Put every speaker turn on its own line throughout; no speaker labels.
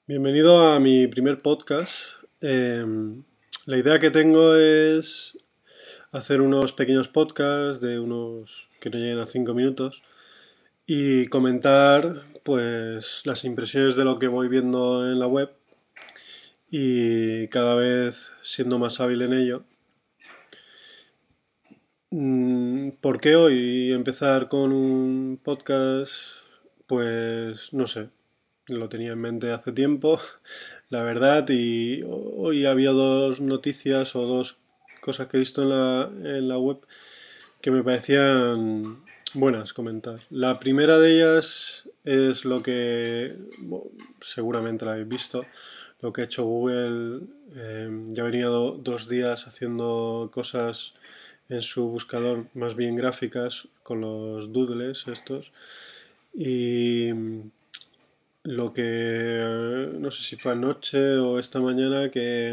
Bienvenido a mi primer podcast. La idea que tengo es hacer unos pequeños podcasts de unos que no lleguen a 5 minutos y comentar pues las impresiones de lo que voy viendo en la web y cada vez siendo más hábil en ello. ¿Por qué hoy empezar con un podcast? Pues no sé, lo tenía en mente hace tiempo, la verdad, y hoy había dos noticias o dos cosas que he visto en la web que me parecían buenas comentar. La primera de ellas es lo que bueno, seguramente la habéis visto, lo que ha hecho Google. Ya venía 2 días haciendo cosas en su buscador más bien gráficas con los doodles estos y lo que no sé si fue anoche o esta mañana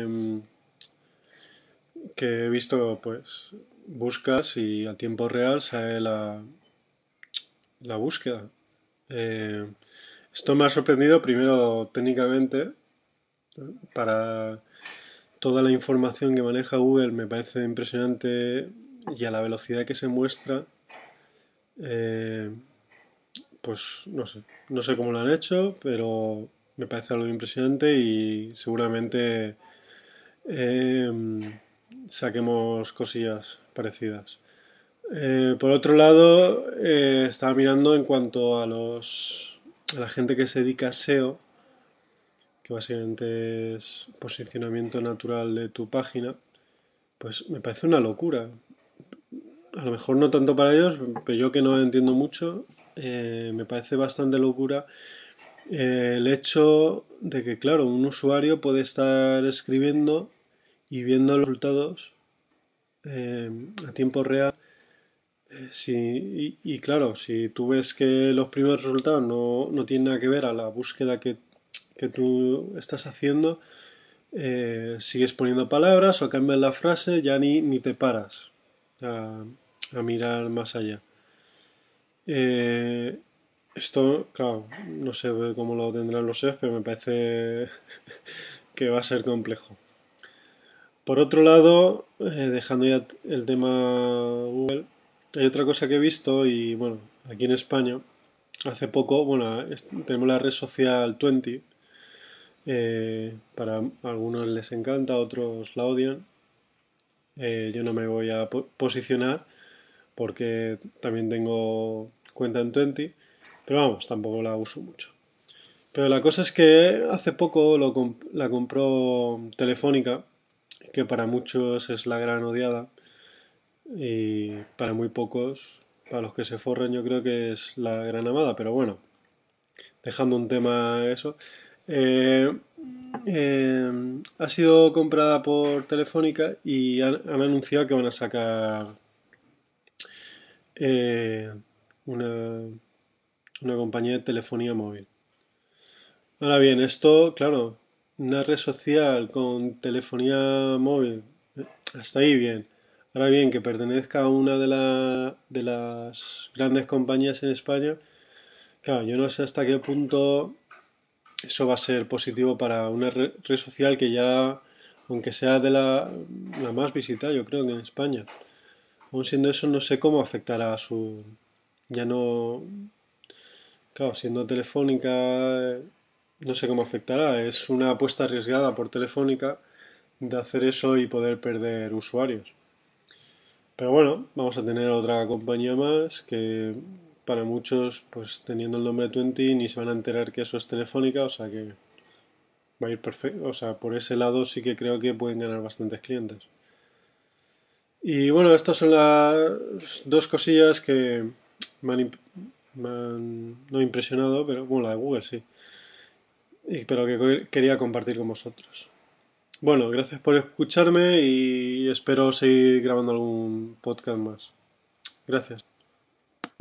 que he visto pues buscas y a tiempo real sale la búsqueda. Eh, Esto me ha sorprendido primero técnicamente para toda la información que maneja Google me parece impresionante y a la velocidad que se muestra. eh, pues no sé cómo lo han hecho, pero me parece algo impresionante y seguramente eh, saquemos cosillas parecidas. Por otro lado, estaba mirando en cuanto a la gente que se dedica a SEO, que básicamente es posicionamiento natural de tu página, pues me parece una locura. A lo mejor no tanto para ellos, pero yo que no entiendo mucho, me parece bastante locura el hecho de que, claro, un usuario puede estar escribiendo y viendo los resultados eh, a tiempo real. Y claro, si tú ves que los primeros resultados no tienen nada que ver a la búsqueda que tú estás haciendo, sigues poniendo palabras o cambias la frase, ya ni te paras a, a mirar más allá. Eh, Esto, claro, no sé cómo lo tendrán los SEOs, pero me parece que va a ser complejo. Por otro lado, dejando ya el tema Google, hay otra cosa que he visto y bueno, aquí en España, hace poco, bueno, tenemos la red social Twenty, para algunos les encanta, otros la odian. Yo no me voy a posicionar porque también tengo cuenta en Twenty, pero vamos, tampoco la uso mucho. Pero la cosa es que hace poco la compró Telefónica, que para muchos es la gran odiada, y para muy pocos, para los que se forren, yo creo que es la gran amada. Pero bueno, dejando un tema eso, eh, ha sido comprada por Telefónica y han anunciado que van a sacar eh, una, una compañía de telefonía móvil. Ahora bien, esto, claro, una red social con telefonía móvil, hasta ahí bien. Ahora bien, que pertenezca a una de las grandes compañías en España, claro, yo no sé hasta qué punto eso va a ser positivo para una red social que ya, aunque sea de la más visitada, yo creo que en España. Aún siendo eso, no sé cómo afectará a su... Ya no... Claro, siendo Telefónica, no sé cómo afectará. Es una apuesta arriesgada por Telefónica de hacer eso y poder perder usuarios. Pero bueno, vamos a tener otra compañía más que para muchos, pues teniendo el nombre Twenty, ni se van a enterar que eso es Telefónica, o sea que va a ir perfecto. O sea, por ese lado sí que creo que pueden ganar bastantes clientes. Y bueno, estas son las dos cosillas que no impresionado, pero bueno, la de Google sí. Pero que quería compartir con vosotros. Bueno, gracias por escucharme y espero seguir grabando algún podcast más. Gracias.